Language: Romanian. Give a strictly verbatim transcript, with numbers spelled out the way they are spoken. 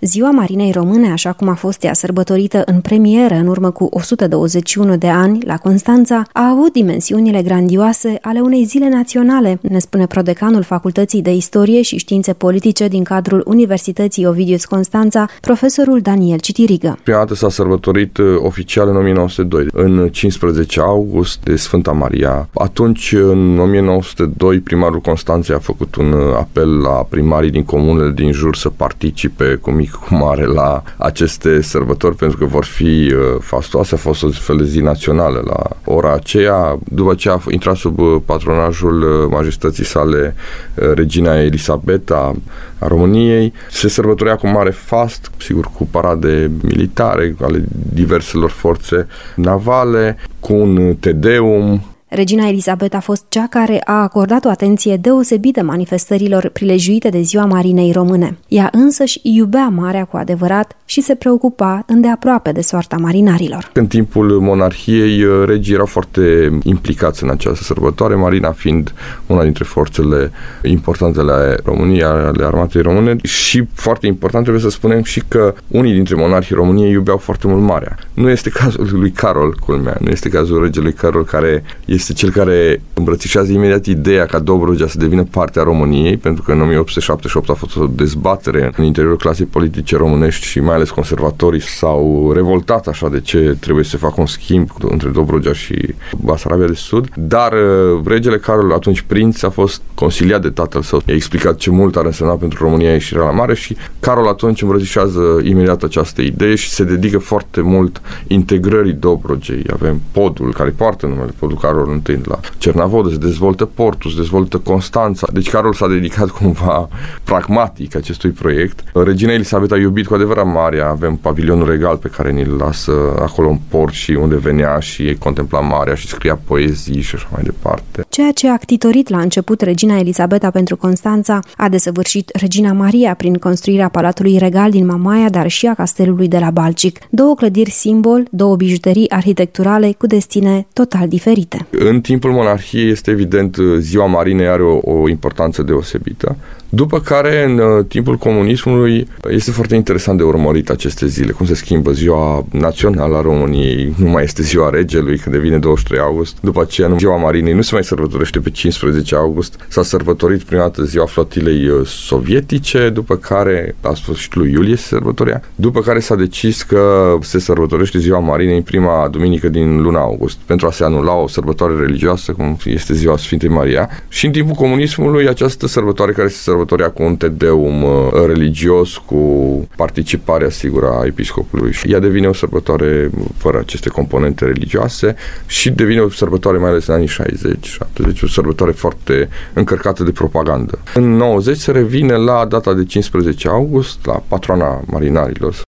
Ziua Marinei Române, așa cum a fost ea sărbătorită în premieră în urmă cu o sută douăzeci și unu de ani la Constanța, a avut dimensiunile grandioase ale unei zile naționale, ne spune prodecanul Facultății de Istorie și Științe Politice din cadrul Universității Ovidiu Constanța, profesorul Daniel Citirigă. Prima dată s-a sărbătorit oficial în o mie nouă sute doi, în cincisprezece august, de Sfânta Maria. Atunci, în o mie nouă sute doi, primarul Constanței a făcut un apel la primarii din comunele din jur să participe cu mic cu mare la aceste sărbători, pentru că vor fi fastoase. A fost o fel de zi națională la ora aceea, după ce a intrat sub patronajul majestății sale regina Elisabeta a României. Se sărbătorea cu mare fast, sigur cu parade militare ale diverselor forțe navale, cu un tedeum. Regina Elisabeta a fost cea care a acordat o atenție deosebită manifestărilor prilejuite de Ziua Marinei Române. Ea însăși iubea marea cu adevărat și se preocupa îndeaproape de soarta marinarilor. În timpul monarhiei, regii erau foarte implicați în această sărbătoare, marina fiind una dintre forțele importante ale României, ale armatei române, și foarte important trebuie să spunem și că unii dintre monarhii României iubeau foarte mult marea. Nu este cazul lui Carol, culmea, nu este cazul regelui Carol, care este cel care îmbrățișează imediat ideea ca Dobrogea să devină parte a României, pentru că în o mie opt sute șaptezeci și opt a fost o dezbatere în interiorul clasei politice românești și mai ales conservatorii s-au revoltat așa de ce trebuie să se facă un schimb între Dobrogea și Basarabia de Sud, dar regele Carol, atunci prinț, a fost consiliat de tatăl său, i-a explicat ce mult ar însemna pentru România ieșirea la mare și Carol atunci îmbrățișează imediat această idee și se dedică foarte mult integrării Dobrogei. Avem podul care poartă numele, podul Carol întâi la Cernavodă, se dezvoltă portul, se dezvoltă Constanța. Deci Carol s-a dedicat cumva pragmatic acestui proiect. Regina Elisabeta a iubit cu adevărat marea, avem pavilionul regal pe care ni-l lasă acolo în port și unde venea și contempla marea și scria poezii și așa mai departe. Ceea ce a ctitorit la început regina Elisabeta pentru Constanța a desăvârșit regina Maria prin construirea Palatului Regal din Mamaia, dar și a castelului de la Balcic. Două clădiri simbol, două bijuterii arhitecturale cu destine total diferite. În timpul monarhiei, este evident, Ziua Marinei are o, o importanță deosebită. După care, în timpul comunismului, este foarte interesant de urmărit aceste zile, cum se schimbă Ziua Națională a României, nu mai este Ziua Regelui, că devine douăzeci și trei august, după aceea Ziua Marinei nu se mai sărbătorește pe cincisprezece august, s-a sărbătorit prima dată Ziua Flotilei Sovietice, după care, la sfârșitul lui iulie se sărbătorea, după care s-a decis că se sărbătorește Ziua Marinei în prima duminică din luna august, pentru a se anula o sărbătoare religioasă, cum este Ziua Sfintei Maria, și în timpul comunismului această sărbătoare care se sărbătorea cu un tedeum religios, cu participarea sigură a episcopului. Și ea devine o sărbătoare fără aceste componente religioase și devine o sărbătoare mai ales în anii șaizeci șaptezeci, o sărbătoare foarte încărcată de propagandă. În nouăzeci se revine la data de cincisprezece august, la patroana marinarilor.